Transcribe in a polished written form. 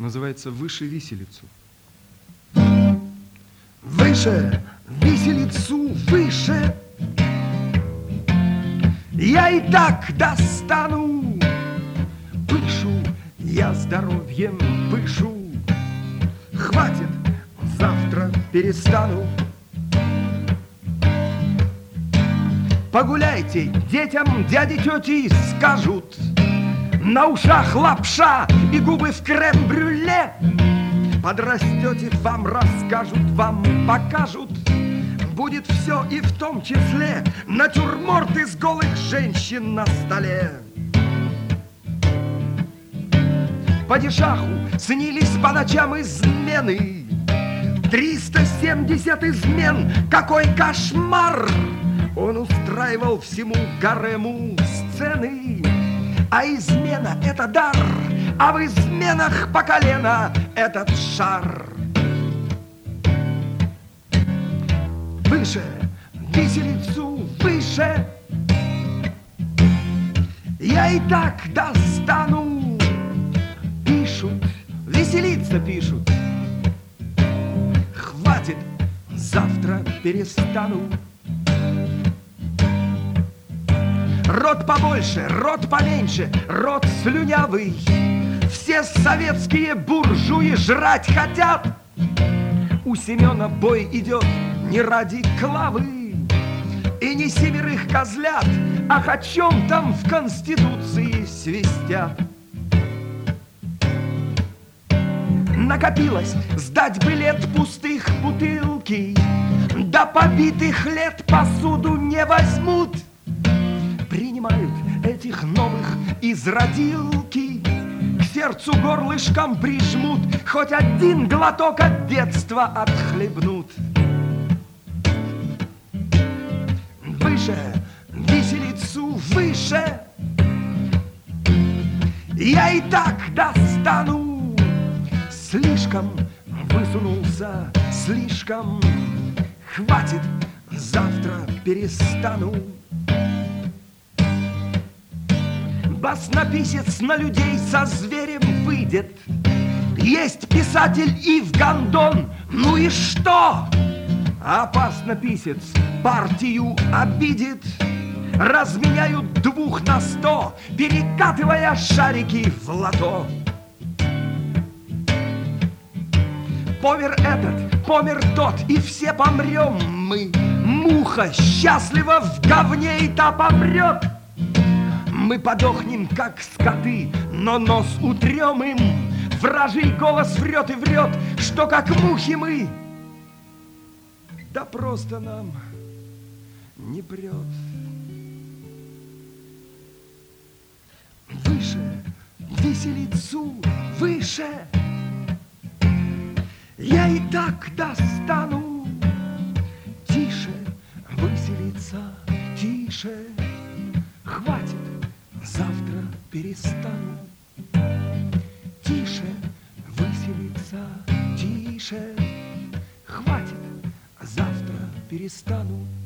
Называется «Выше виселицу». Выше виселицу, выше. Я и так достану. Пышу, я здоровьем пышу. Хватит, завтра перестану. Погуляйте, детям дяди, тети скажут. На ушах лапша и губы в крем-брюле. Подрастете, вам расскажут, вам покажут. Будет все и в том числе натюрморт из голых женщин на столе. Падишаху снились по ночам измены. 370 измен, какой кошмар! Он устраивал всему гарему сцены. А измена — это дар, а в изменах по колено этот шар. Выше виселицу, выше. Я и так достану. Пишут, веселиться пишут. Хватит, завтра перестану. Рот побольше, рот поменьше, рот слюнявый. Все советские буржуи жрать хотят. У Семена бой идет не ради клавы и не 7 козлят, ах, о чем там в Конституции свистят. Накопилось сдать бы лет пустых бутылки, да побитых лет посуду не возьмут. Принимают этих новых из родилки, к сердцу горлышком прижмут, хоть один глоток от детства отхлебнут. Выше виселицу, выше. Я и так достану. Слишком высунулся, слишком. Хватит, завтра перестану. Баснописец на людей со зверем выйдет. Есть писатель Ив Гондон, ну и что? Опасно писец партию обидит. Разменяют 2 на 100, перекатывая шарики в лото. Помер этот, помер тот, и все помрем мы. Муха счастлива в говне, и та помрет. Мы подохнем, как скоты, но нос утрем им. Вражий голос врет и врет, что как мухи мы. Да просто нам не прет. Выше виселицу, выше. Я и так достану. Тише, виселица, тише. Хватит, завтра перестану. Тише, виселица, тише. Хватит, завтра перестану.